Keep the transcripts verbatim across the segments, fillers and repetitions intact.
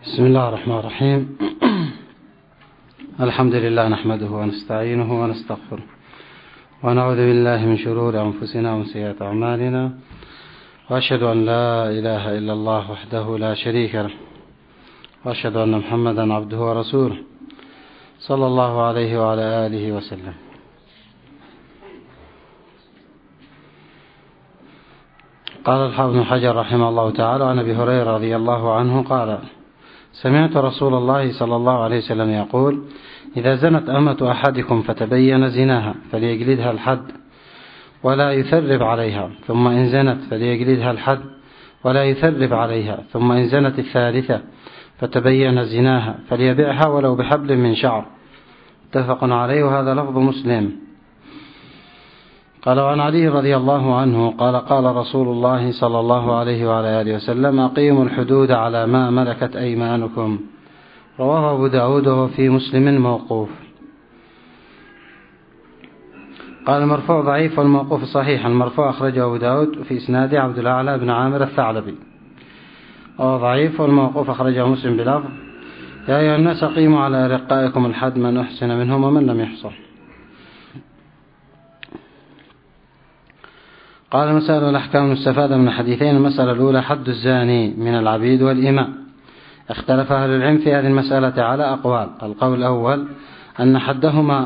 بسم الله الرحمن الرحيم. الحمد لله نحمده ونستعينه ونستغفره ونعوذ بالله من شرور أنفسنا ومن سيئات أعمالنا، وأشهد أن لا إله إلا الله وحده لا شريك له، وأشهد أن محمدا عبده ورسوله صلى الله عليه وعلى آله وسلم. قال الحافظ بن حجر رحمه الله تعالى عن أبي هريرة رضي الله عنه قال: سمعت رسول الله صلى الله عليه وسلم يقول: إذا زنت أمة أحدكم فتبين زناها فليجلدها الحد ولا يثرب عليها، ثم إن زنت فليجلدها الحد ولا يثرب عليها، ثم إن زنت الثالثة فتبين زناها فليبيعها ولو بحبل من شعر. متفق عليه، وهذا لفظ مسلم. قال: وعن علي رضي الله عنه قال: قال رسول الله صلى الله عليه وعلى آله وسلم: أقيموا الحدود على ما ملكت أيمانكم. رواه أبو داود وفي مسلم موقوف. قال: المرفوع ضعيف والموقوف صحيح. المرفوع أخرجه أبو داود في إسناد عبد الأعلى بن عامر الثعلبي، وهو ضعيف. والموقوف أخرجه مسلم بلفظ: يا أيها الناس أقيموا على رقائكم الحد من أحسن منهم ومن لم يحصن. قال: مسائل الأحكام المستفادة من الحديثين. المسألة الأولى: حد الزاني من العبيد والإماء. اختلف أهل العلم في هذه المسألة على أقوال. القول الأول أن حدهما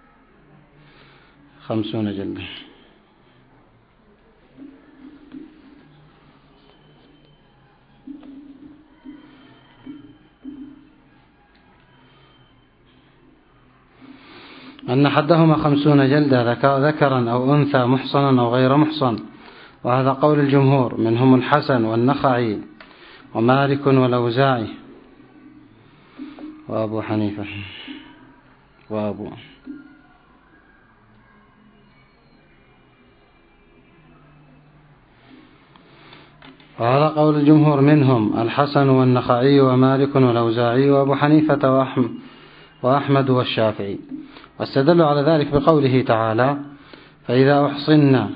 خمسون جلدة. أن حدهما خمسون جلدة ذكرا أو أنثى محصنا أو غير محصن، وهذا قول الجمهور، منهم الحسن والنخعي ومالك والأوزاعي وأبو حنيفة وأبو وهذا قول الجمهور، منهم الحسن والنخعي ومالك والأوزاعي وأبو حنيفة وأحمد والشافعي. واستدلوا على ذلك بقوله تعالى: فإذا أحصنا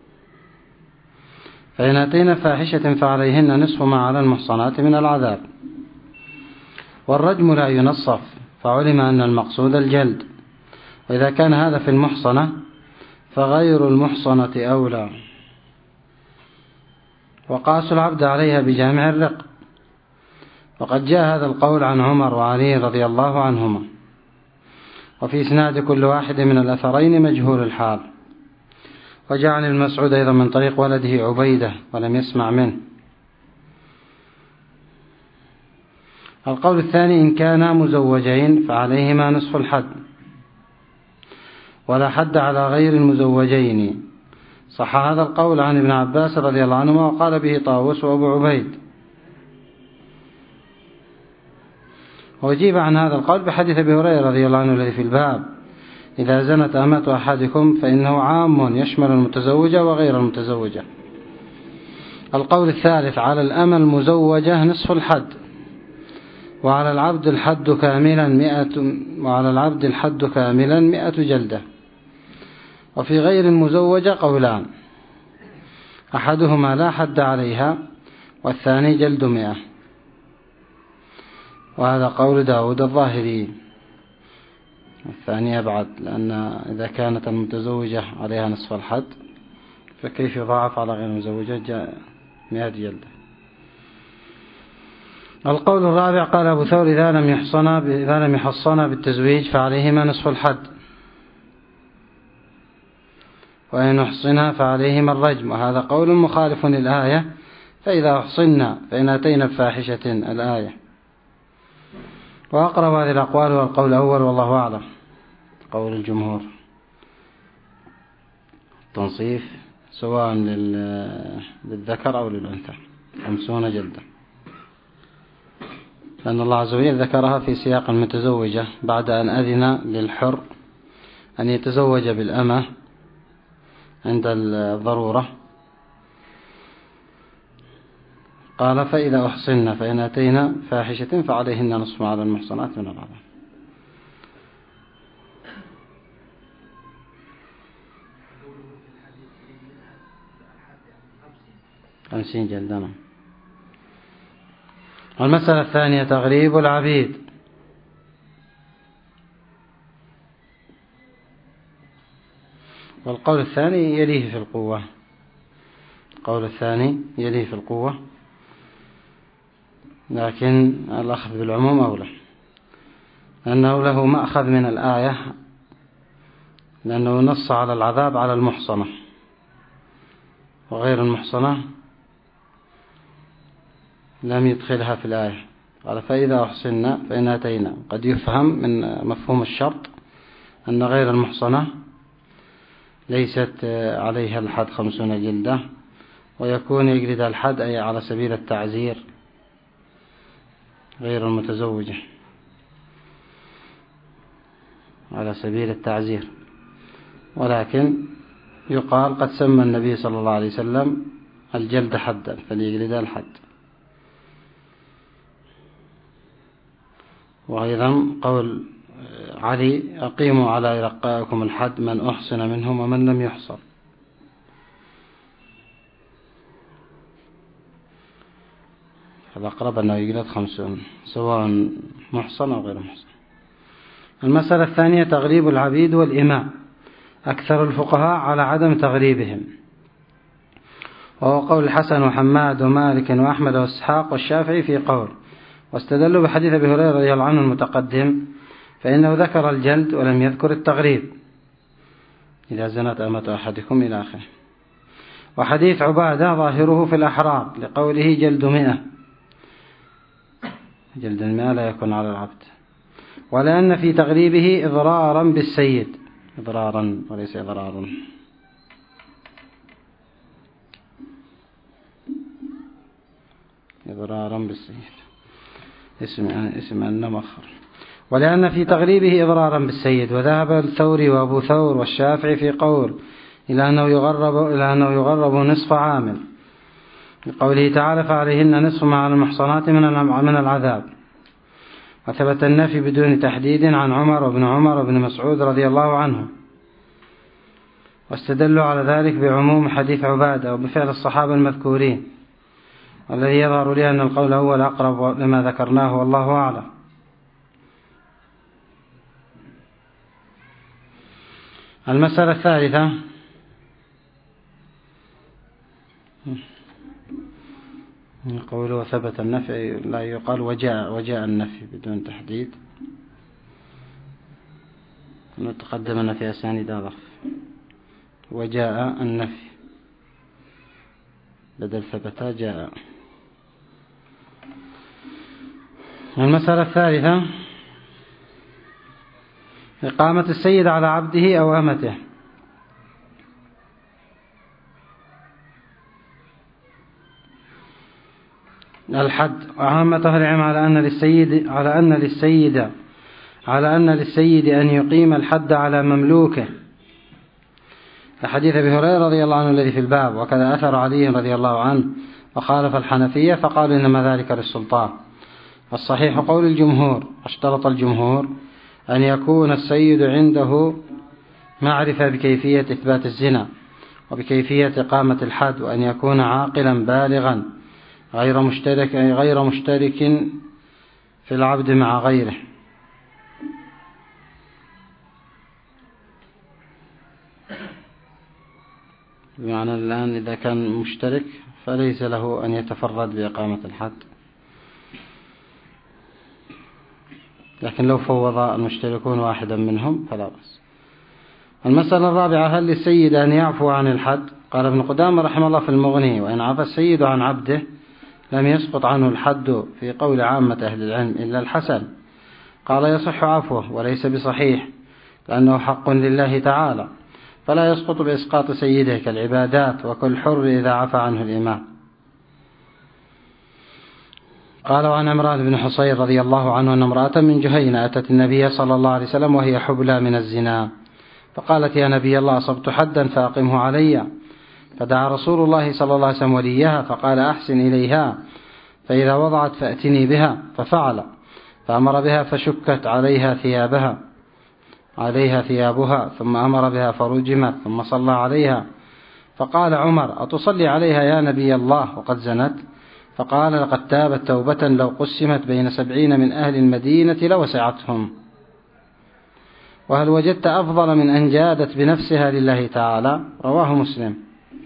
فإن أتينا فاحشة فعليهن نصف ما على المحصنات من العذاب. والرجم لا ينصف، فعلم أن المقصود الجلد. وإذا كان هذا في المحصنة فغير المحصنة أولى. وقاسوا العبد عليها بجامع الرق. وقد جاء هذا القول عن عمر وعلي رضي الله عنهما. وفي إسناد كل واحد من الأثرين مجهول الحال. وجاء عن المسعود أيضا من طريق ولده عبيدة ولم يسمع منه. القول الثاني: إن كانا مزوجين فعليهما نصف الحد، ولا حد على غير المزوجين. صح هذا القول عن ابن عباس رضي الله عنهما، وقال به طاووس وأبو عبيد. وأجيب عن هذا القول بحديث أبي هريرة رضي الله عنه الذي في الباب: إذا زنت أمة أحدكم فإنه عام يشمل المتزوجة وغير المتزوجة. القول الثالث: على الأمة المزوجة نصف الحد، وعلى العبد الحد كاملا مئة وعلى العبد الحد كاملا مئة جلدة. وفي غير المزوجة قولان: أحدهما لا حد عليها، والثاني جلد مئة. وهذا قول داود الظاهري. الثاني أبعد، لأن إذا كانت المتزوجة عليها نصف الحد فكيف يضاعف على غير المزوجة؟ جاء مئة جلدة. القول الرابع: قال أبو ثور: إذا لم يحصنا إذا لم يحصنا بالتزويج فعليهما نصف الحد، وإن أحصنا فعليهما الرجم. وهذا قول مخالف للآية: فإذا أحصنا فإن أتينا بفاحشة الآية. وأقرب هذه الأقوال والقول الأول، والله أعلم، قول الجمهور. تنصيف سواء للذكر أو للأنثى خمسون جلدة، لأن الله عز وجل ذكرها في سياق المتزوجة بعد أن أذن للحر أن يتزوج بالأمة عند الضرورة. قال: فإذا أحصنا فإن أتينا فاحشة فعليهن نصف ما على المحصنات من العذاب. خمسين جلدة. المسألة الثانية تغريب العبيد. والقول الثاني يليه في القوة القول الثاني يليه في القوة لكن الأخذ بالعموم أولى، لأنه له مأخذ من الآية، لأنه نص على العذاب على المحصنة، وغير المحصنة لم يدخلها في الآية. قال فإذا أحصنا فإن أتينا. قد يفهم من مفهوم الشرط أن غير المحصنة ليست عليها الحد خمسون جلدة، ويكون يجلد الحد أي على سبيل التعزير غير المتزوجة، على سبيل التعزير. ولكن يقال قد سمى النبي صلى الله عليه وسلم الجلد حدا فليجلد الحد. وأيضا قول علي أقيموا على رقائكم الحد من أحصن منهم ومن لم يحصن. فالأقرب أنه يجلد خمسون سواء محصن أو غير محصن. المسألة الثانية تغريب العبيد والإماء. أكثر الفقهاء على عدم تغريبهم، وهو قول الحسن وحماد ومالك وأحمد وإسحاق والشافعي في قول، واستدلوا بحديث أبي هريرة رضي الله عنه المتقدم، فإنه ذكر الجلد ولم يذكر التغريب إذا زنت أمة أحدكم إلى آخره. وحديث عبادة ظاهره في الأحرار لقوله جلد مئة، جلد المئة لا يكون على العبد، ولأن في تغريبه إضرارا بالسيد، إضرارا وليس إضرارا، إضرارا بالسيد اسم اسم أن مؤخر. ولأن في تغريبه إضرارا بالسيد. وذهب الثوري وأبو ثور والشافعي في قول إلى أنه يغرب إلى أنه يغرب نصف عامل لقوله تعالى فعليهن نصف ما على المحصنات من العذاب. وثبت النفي بدون تحديد عن عمر وابن عمر وابن مسعود رضي الله عنه، واستدلوا على ذلك بعموم حديث عبادة وبفعل الصحابة المذكورين، والذي يظهر لي أن القول الأول أقرب لما ذكرناه والله أعلم. المسألة الثالثة قوله وثبت النفي لا يقال وجاء وجاء النفي بدون تحديد، نتقدم أن في أسانيد ضعف، وجاء النفي بدل ثبت جاء. المسألة الثالثة إقامة السيد على عبده أو أمته. الحد. وعامة أهل العلم على أن للسيد على أن للسيد على أن للسيد أن يقيم الحد على مملوكه، لحديث أبي هريرة رضي الله عنه الذي في الباب، وكذا أثر علي رضي الله عنه، وخالف الحنفية فقالوا إنما ذلك للسلطان. الصحيح قول الجمهور، اشترط الجمهور أن يكون السيد عنده معرفة بكيفية إثبات الزنا وبكيفية إقامة الحد، وأن يكون عاقلا بالغا غير مشترك غير مشترك في العبد مع غيره. بمعنى الآن إذا كان مشترك فليس له أن يتفرد بإقامة الحد، لكن لو فوض المشتركون واحدا منهم فلا بأس. المسألة الرابعة هل للسيد أن يعفو عن الحد؟ قال ابن قدامة رحمه الله في المغني وإن عفى السيد عن عبده لم يسقط عنه الحد في قول عامة أهل العلم إلا الحسن. قال يصح عفوه وليس بصحيح لأنه حق لله تعالى، فلا يسقط بإسقاط سيده كالعبادات وكل حر إذا عفى عنه الإمام. قال عن عمران بن حصين رضي الله عنه أن امرأة من جهينة أتت النبي صلى الله عليه وسلم وهي حبلى من الزنا، فقالت يا نبي الله أصبت حدا فأقمه علي. فدعا رسول الله صلى الله عليه وسلم وليها فقال أحسن إليها، فإذا وضعت فأتني بها، ففعل، فأمر بها فشكت عليها ثيابها عليها ثيابها ثم أمر بها فرجمت ثم صلى عليها. فقال عمر أتصلي عليها يا نبي الله وقد زنت؟ فقال لقد تابت توبة لو قسمت بين سبعين من أهل المدينة لوسعتهم. وهل وجدت أفضل من أن جادت بنفسها لله تعالى؟ رواه مسلم.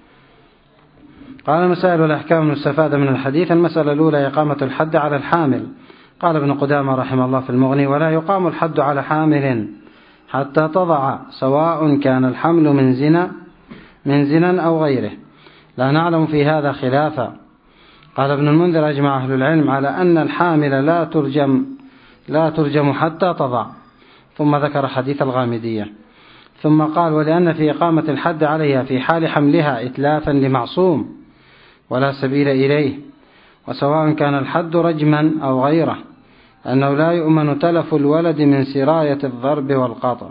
قال مسائل الأحكام المستفادة من الحديث. المسألة الأولى إقامة الحد على الحامل. قال ابن قدامة رحمه الله في المغني: ولا يقام الحد على حامل حتى تضع، سواء كان الحمل من زنا من زنا أو غيره، لا نعلم في هذا خلافا. قال ابن المنذر: أجمع أهل العلم على أن الحامل لا ترجم لا ترجم حتى تضع. ثم ذكر حديث الغامدية. ثم قال: ولأن في إقامة الحد عليها في حال حملها إتلافا لمعصوم ولا سبيل إليه، وسواء كان الحد رجما أو غيره، أنه لا يؤمن تلف الولد من سراية الضرب والقطع.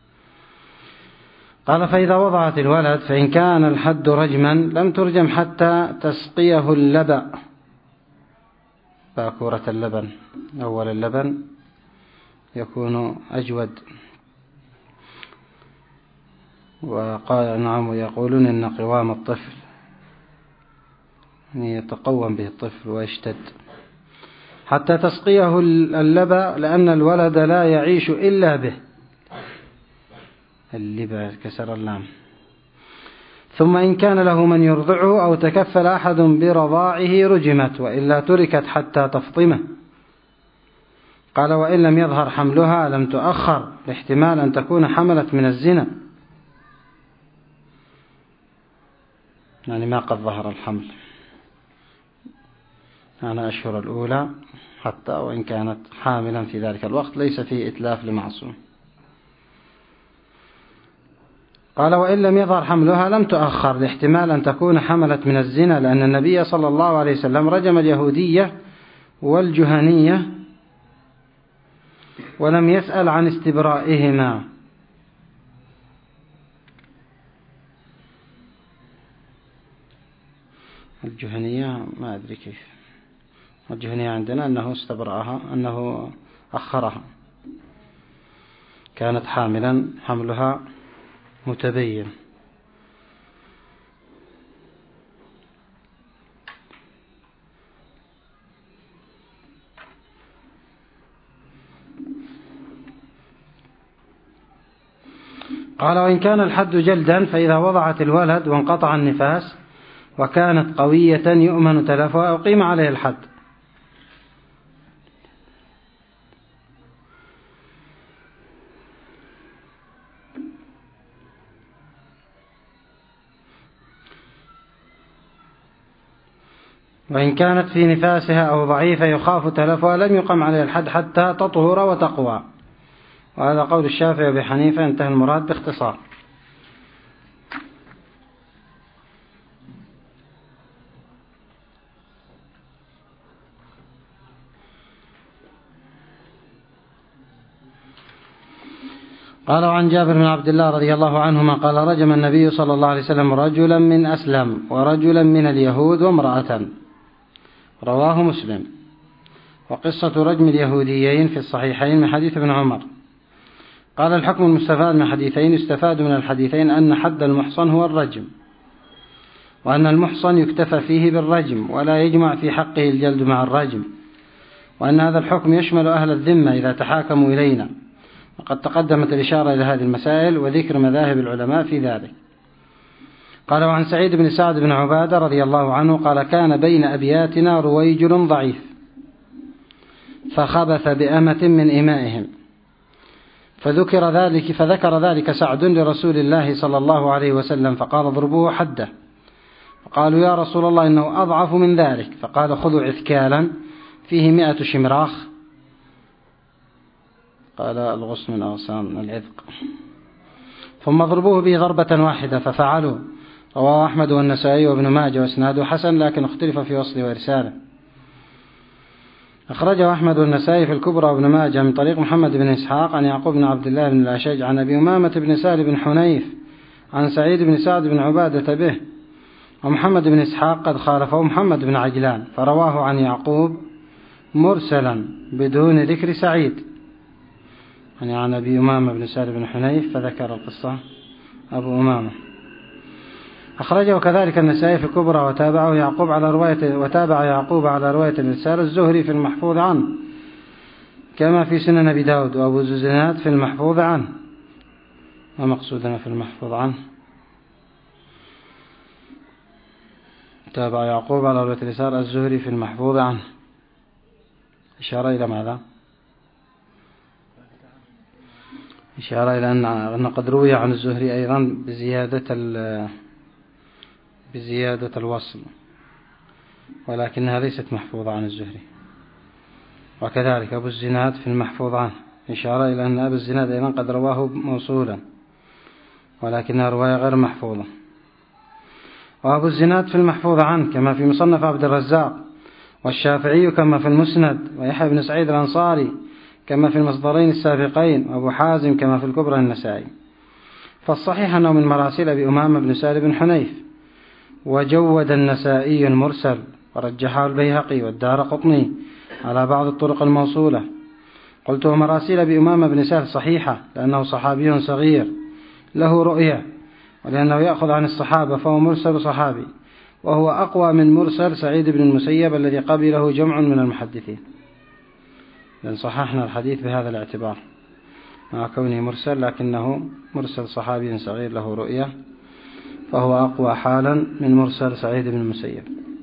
قال: فإذا وضعت الولد فإن كان الحد رجما لم ترجم حتى تسقيه اللبن، باكورة اللبن، أول اللبن يكون أجود. وقال نعم ويقولون إن قوام الطفل يتقوم به الطفل ويشتد حتى تسقيه اللبن، لأن الولد لا يعيش إلا به. اللبن كسر اللام. ثم إن كان له من يرضعه أو تكفل أحد برضاعه رجمت، وإلا تركت حتى تفطمه. قال: وإن لم يظهر حملها لم تؤخر، لاحتمال أن تكون حملت من الزنا، يعني ما قد ظهر الحمل، يعني أشهر الأولى، حتى وإن كانت حاملا في ذلك الوقت ليس فيه إتلاف لمعصوم. قال: وإن لم يظهر حملها لم تؤخر، لاحتمال أن تكون حملت من الزنا، لأن النبي صلى الله عليه وسلم رجم اليهودية والجهنية ولم يسأل عن استبرائهما. الجهنية ما أدري كيف. الجهنية عندنا أنه استبرأها، أنه أخرها، كانت حاملا حملها متبين. قال: وإن كان الحد جلدا فإذا وضعت الولد وانقطع النفاس وكانت قوية يؤمن تلفها أقيم عليه الحد. وإن كانت في نفاسها أو ضعيفة يخاف تلفها لم يقم عليه الحد حتى تطهر وتقوى. وهذا قول الشافعي وأبي حنيفة. انتهى المراد باختصار. قال: وعن جابر بن عبد الله رضي الله عنهما قال: رجم النبي صلى الله عليه وسلم رجلا من أسلم ورجلا من اليهود وامرأة. رواه مسلم. وقصة رجم اليهوديين في الصحيحين من حديث ابن عمر. قال: الحكم المستفاد من حديثين: يستفاد من الحديثين أن حد المحصن هو الرجم، وأن المحصن يكتفى فيه بالرجم ولا يجمع في حقه الجلد مع الرجم، وأن هذا الحكم يشمل أهل الذمة إذا تحاكموا إلينا. وقد تقدمت الإشارة إلى هذه المسائل وذكر مذاهب العلماء في ذلك. قال: وعن سعيد بن سعد بن عبادة رضي الله عنه قال: كان بين أبياتنا رويجل ضعيف فخبث بأمة من إمائهم، فذكر ذلك فذكر ذلك سعد لرسول الله صلى الله عليه وسلم، فقال: اضربوه حده. فقالوا: يا رسول الله إنه أضعف من ذلك. فقال: خذوا عثكالا فيه مئة شمراخ. قال: الغصن من أغصان العذق. ثم اضربوه به ضربة واحدة، ففعلوا. رواه أحمد والنسائي وابن ماجه واسناده حسن، لكن اختلف في وصله وإرساله. أخرجه أحمد والنسائي في الكبرى وابن ماجه من طريق محمد بن إسحاق عن يعقوب بن عبد الله بن الأشج عن أبي أمامة بن سهل بن حنيف عن سعيد بن سعد بن عبادة به. ومحمد بن إسحاق قد خالفه محمد بن عجلان، فرواه عن يعقوب مرسلا بدون ذكر سعيد، يعني عن أبي أمامة بن سهل بن حنيف، فذكر القصة أبو أمامة. أخرجه كذلك النسائي في الكبرى وتابعه يعقوب على رواية وتابع يعقوب على رواية الإرسال الزهري في المحفوظ عنه كما في سنن أبي داود، وأبو زناد في المحفوظ عنه. ما مقصودنا في المحفوظ عنه؟ تابع يعقوب على رواية الإرسال الزهري في المحفوظ عنه، إشارة إلى ماذا؟ إشارة إلى أن قد روي عن الزهري أيضا بزيادة بزيادة الوصل، ولكنها ليست محفوظة عن الزهري. وكذلك أبو الزناد في المحفوظ عنه، إشارة إلى أن أبو الزناد أيضا قد رواه موصولا ولكنها رواية غير محفوظة. وأبو الزناد في المحفوظ عنه كما في مصنف عبد الرزاق، والشافعي كما في المسند، ويحيى بن سعيد الأنصاري كما في المصدرين السابقين، وأبو حازم كما في الكبرى النسائي. فالصحيح أنه من مراسيل أبي أمامة بن سالم بن حنيف. وجود النسائي المرسل ورجحه البيهقي والدارقطني على بعض الطرق الموصولة. قلت مراسيل أبي أمامة بن سالم صحيحة لأنه صحابي صغير له رؤية، ولأنه يأخذ عن الصحابة فهو مرسل صحابي، وهو أقوى من مرسل سعيد بن المسيب الذي قبله جمع من المحدثين. لأن صححنا الحديث بهذا الاعتبار مع كونه مرسل، لكنه مرسل صحابي صغير له رؤية، فهو أقوى حالا من مرسل سعيد بن المسيب.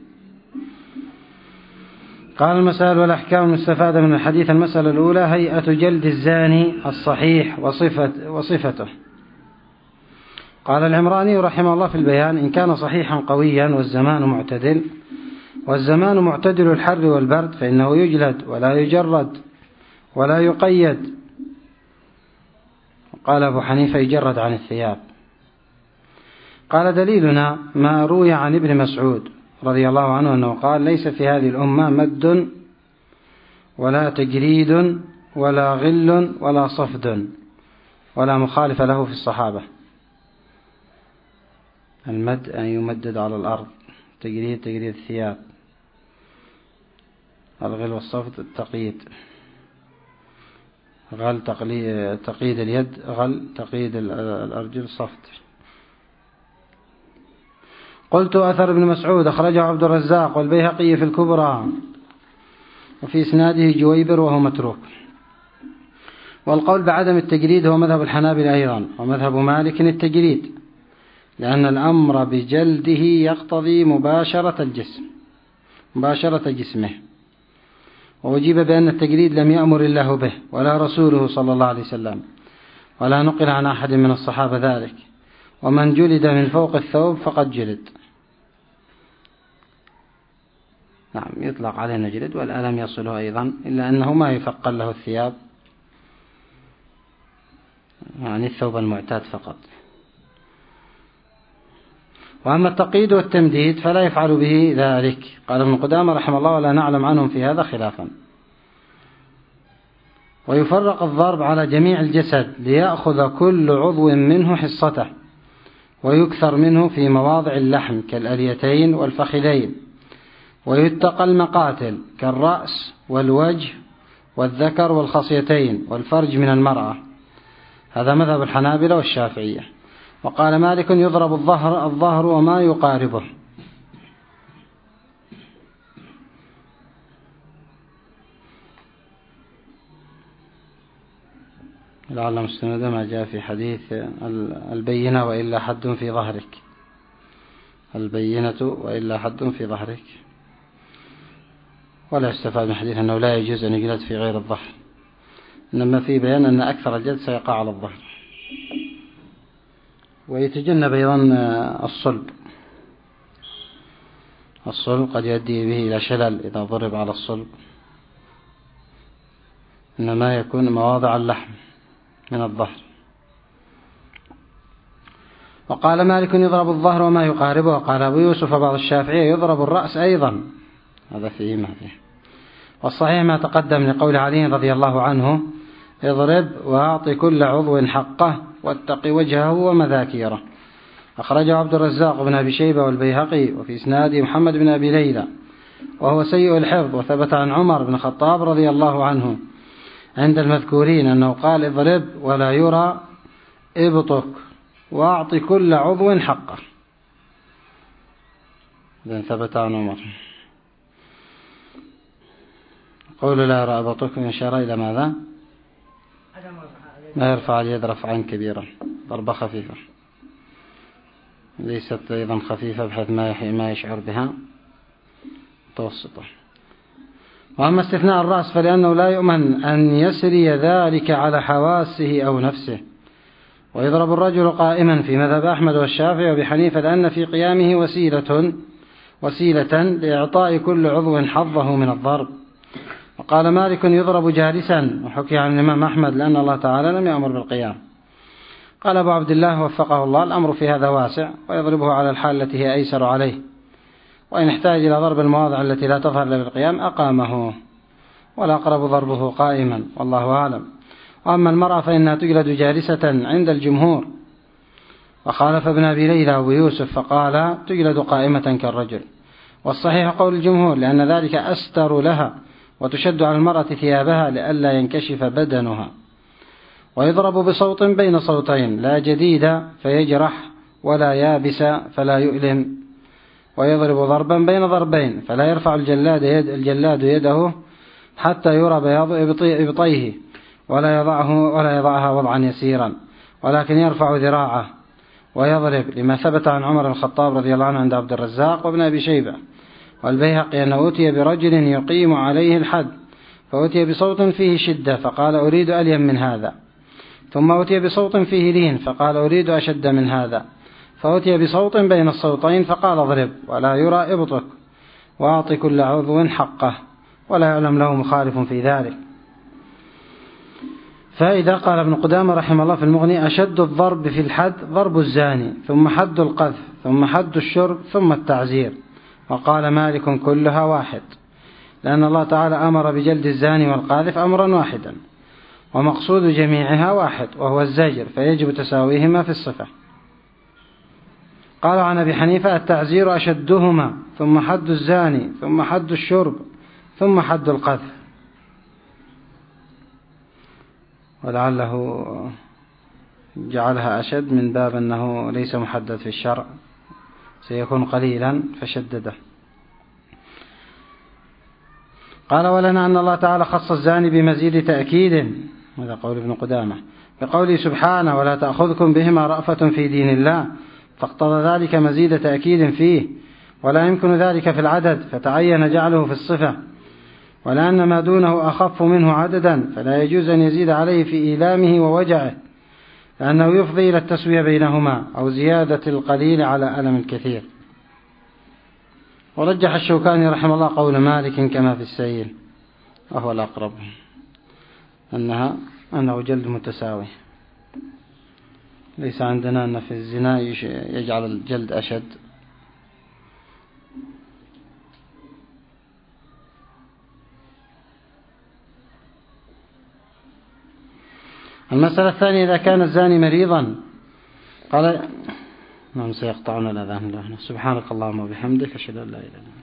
قال المسائل والأحكام المستفادة من الحديث. المسألة الأولى هيئة جلد الزاني الصحيح وصفة وصفته. قال العمراني رحمه الله في البيان: إن كان صحيحا قويا والزمان معتدل، والزمان معتدل الحر والبرد، فإنه يجلد ولا يجرد ولا يقيد. قال أبو حنيفة: يجرد عن الثياب. قال: دليلنا ما روي عن ابن مسعود رضي الله عنه أنه قال: ليس في هذه الأمة مد ولا تجريد ولا غل ولا صفد، ولا مخالف له في الصحابة. المد أن يمدد على الأرض، تجريد تجريد الثياب، الغل والصفد التقييد، غل تقييد اليد، غل تقييد الأرجل، صفد. قلت: أثر ابن مسعود أخرجه عبد الرزاق والبيهقي في الكبرى، وفي إسناده جويبر وهو متروك. والقول بعدم التجريد هو مذهب الحنابلة أيضا، ومذهب مالك التجريد، لأن الأمر بجلده يقتضي مباشرة الجسم مباشرة جسمه. ووجيب بأن التجريد لم يأمر الله به ولا رسوله صلى الله عليه وسلم، ولا نقل عن أحد من الصحابة ذلك. ومن جلد من فوق الثوب فقد جلد. نعم، يطلق عليه نجلد، والألم يصله أيضا، إلا أنه ما يثقل له الثياب، يعني الثوب المعتاد فقط. وأما التقييد والتمديد فلا يفعل به ذلك. قال ابن قدامة رحمه الله: ولا نعلم عنهم في هذا خلافا. ويفرق الضرب على جميع الجسد ليأخذ كل عضو منه حصته، ويكثر منه في مواضع اللحم كالأليتين والفخذين، ويتقى المقاتل كالرأس والوجه والذكر والخصيتين والفرج من المرأة. هذا مذهب الحنابلة والشافعية. وقال مالك: يضرب الظهر الظهر وما يقاربه. لعل مستند ما جاء في حديث البينة وإلا حد في ظهرك، البينة وإلا حد في ظهرك. ولا يستفاد من الحديث أنه لا يجوز أن يجلد في غير الظهر، إنما في بيان أن أكثر الجلد سيقع على الظهر. ويتجنب أيضا الصلب. الصلب قد يؤدي به إلى شلل إذا ضرب على الصلب، إنما يكون مواضع اللحم من الظهر. وقال مالك: يضرب الظهر وما يقاربه. وقال أبو يوسف بعض الشافعية: يضرب الرأس أيضا. هذا فيه ما فيه. والصحيح ما تقدم لقول علي رضي الله عنه: اضرب وأعطي كل عضو حقه واتقي وجهه ومذاكيره. أخرجه عبد الرزاق بن أبي شيبة والبيهقي، وفي إسناده محمد بن أبي ليلى وهو سيء الحفظ. وثبت عن عمر بن الخطاب رضي الله عنه عند المذكورين أنه قال: اضرب ولا يرى إبطك وأعطي كل عضو حقه. إذن ثبت عن عمر. قول لا يرى أبطكم إشارة إلى ماذا؟ ما يرفع اليد رفعا كبيرا، ضربة خفيفة ليست أيضا خفيفة بحيث ما يشعر بها، متوسطة. وأما استثناء الرأس فلأنه لا يؤمن أن يسري ذلك على حواسه أو نفسه. ويضرب الرجل قائما في مذهب أحمد والشافعي وأبي حنيفة لأن في قيامه وسيلة وسيلة لإعطاء كل عضو حظه من الضرب. وقال مالك يضرب جالسا، وحكي عن الإمام أحمد لأن الله تعالى لم يأمر بالقيام. قال أبو عبد الله وفقه الله الأمر في هذا واسع، ويضربه على الحال التي هي أيسر عليه، وإن احتاج إلى ضرب المواضع التي لا تظهر إلا بالقيام أقامه، ولا أقرب ضربه قائما، والله أعلم. وأما المرأة فإنها تجلد جالسة عند الجمهور، وخالف ابن أبي ليلى وابو يوسف فقال تجلد قائمة كالرجل، والصحيح قول الجمهور لأن ذلك أستر لها، وتشد على المرأة ثيابها لئلا ينكشف بدنها. ويضرب بصوت بين صوتين، لا جديد فيجرح ولا يابس فلا يؤلم. ويضرب ضربا بين ضربين، فلا يرفع الجلاد, يد الجلاد يده حتى يرى بياض إبطيه، ولا يضعه ولا يضعها وضعا يسيرا، ولكن يرفع ذراعه ويضرب، لما ثبت عن عمر الخطاب رضي الله عنه عند عبد الرزاق وابن أبي شيبة والبيهقي أنه أتي برجل يقيم عليه الحد، فأتي بصوت فيه شدة فقال أريد ألين من هذا، ثم أتي بصوت فيه لين فقال أريد أشد من هذا، فأتي بصوت بين الصوتين فقال اضرب ولا يرى إبطك، وأعطي كل عضو حقه، ولا يعلم له مخالف في ذلك. فإذا قال ابن قدامة رحمه الله في المغني أشد الضرب في الحد ضرب الزاني، ثم حد القذف، ثم حد الشرب، ثم التعزير. وقال مالك كلها واحد، لأن الله تعالى أمر بجلد الزاني والقاذف أمرا واحدا، ومقصود جميعها واحد وهو الزجر، فيجب تساويهما في الصفة. قال عن أبي حنيفة التعزير أشدهما، ثم حد الزاني، ثم حد الشرب، ثم حد القذف. ولعله جعلها أشد من باب أنه ليس محدد في الشرع، سيكون قليلا فشدده. قال ولنا أن الله تعالى خص الزاني بمزيد تأكيد، هذا قول ابن قدامة، بقوله سبحانه ولا تأخذكم بهما رأفة في دين الله، فاقتضى ذلك مزيد تأكيد فيه، ولا يمكن ذلك في العدد فتعين جعله في الصفة. ولأن ما دونه أخف منه عددا فلا يجوز أن يزيد عليه في إيلامه ووجعه، لأنه يفضي إلى التسوية بينهما أو زيادة القليل على ألم الكثير. ورجح الشوكاني رحمه الله قول مالك كما في السيل، وهو الأقرب، أنها أنه جلد متساوي. ليس عندنا أن في الزنا يجعل الجلد أشد. المسألة الثانية إذا كان الزاني مريضا، قال نعم سيقطعون الأذان. سبحانك اللهم وبحمدك أشهد أن لا إله إلا أنت.